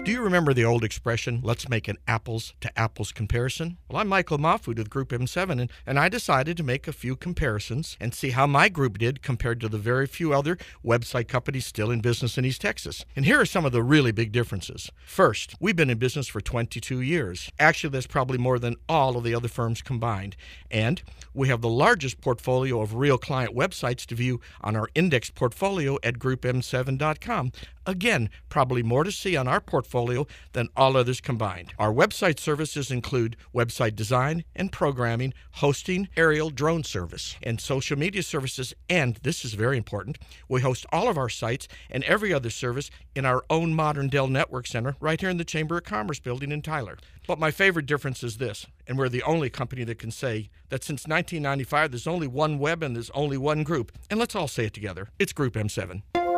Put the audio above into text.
Do you remember the old expression, let's make an apples-to-apples comparison? Well, I'm Michael Mahfood with Group M7, and I decided to make a few comparisons and see how my group did compared to the very few other website companies still in business in East Texas. And here are some of the really big differences. First, we've been in business for 22 years. Actually, that's probably more than all of the other firms combined. And we have the largest portfolio of real client websites to view on our indexed portfolio at groupm7.com. Again, probably more to see on our portfolio than all others combined. Our website services include website design and programming, hosting, aerial drone service, and social media services. And this is very important, we host all of our sites and every other service in our own modern Dell Network Center right here in the Chamber of Commerce building in Tyler. But my favorite difference is this, and we're the only company that can say that since 1995 there's only one web and there's only one group. And let's all say it together. It's Group M7.